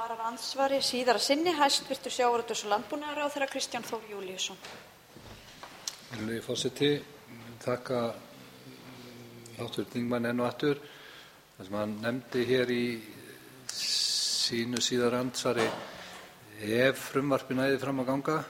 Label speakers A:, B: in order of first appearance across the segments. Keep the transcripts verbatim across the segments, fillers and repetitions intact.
A: svarar andsvari síðara sinni hæstvirtur sjávarútvegs- og landbúnaðarráðherra Kristján Þór Júlíusson.
B: Virðulegi forseti, þakka háttvirtum þingmanni enn og aftur það sem hann nefndi hér í sínu síðara andsvari. Ef frumvarpið næði fram að ganga,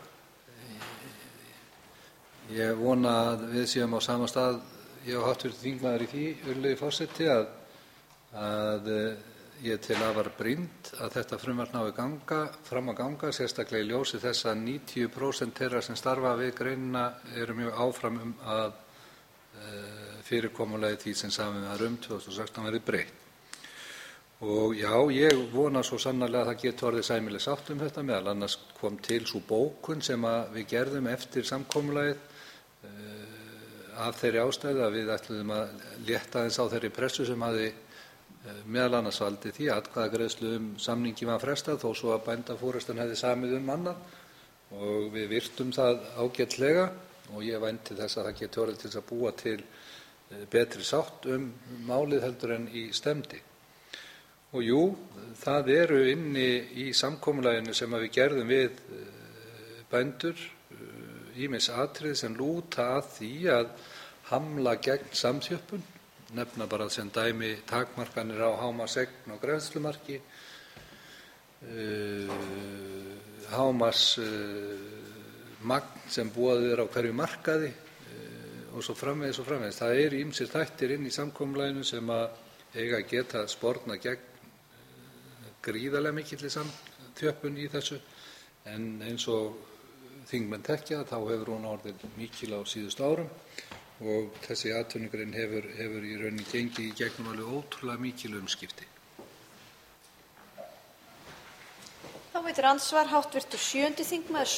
B: ég vona að við séum á sama stað, ég og háttvirtur þingmaður í því, virðulegi forseti, að, að ég tel afar brýnt að þetta frumvarp nái ganga, fram að ganga, sérstaklega í ljósi þess að níutíu prósent þeirra sem starfa við greinina eru mjög áfram um að e, fyrirkomulagi því sem samið var um tvö þúsund og sextán verði breytt. Og já, ég vona svo sannarlega að það geti orðið sæmileg sátt um þetta, meðal annars kom til sú bókun sem að við gerðum eftir samkomulagið e, af þeirri ástæðu að við ætluðum að létta aðeins á þeirri pressu sem hafði meðal annars valdið því að atkvæðagreiðslu um samningi var frestað þó svo að bændaforystan hefði samið um annað og við virtum það ágætlega og ég vænti þess að það geti orðið til þess að búa til betri sátt um málið heldur en í stefndi. Og jú, það eru inni í samkomulaginu sem að við gerðum við bændur ýmis atriði sem lúta að því að hamla gegn samþjöppun, nefna bara sem dæmi takmarkanir á hámarkseign og greiðslumarki, uh, hámarksmagn uh, sem boðið er á hverju markaði uh, og svo framvegis og framvegis. Það eru ýmsir þættir inn í samkomulaginu sem að eiga að geta sporna gegn uh, gríðarlega mikilli samþjöppun í þessu, en eins og þingmenn þekkja þá hefur hún orðið mikil á síðustu árum og þessi atvinnugrein hefur, hefur í rauninni gengið í gegnum alveg ótrúlega mikil umskipti.
A: Þá veitir andsvar háttvirtur sjöundi þingmaður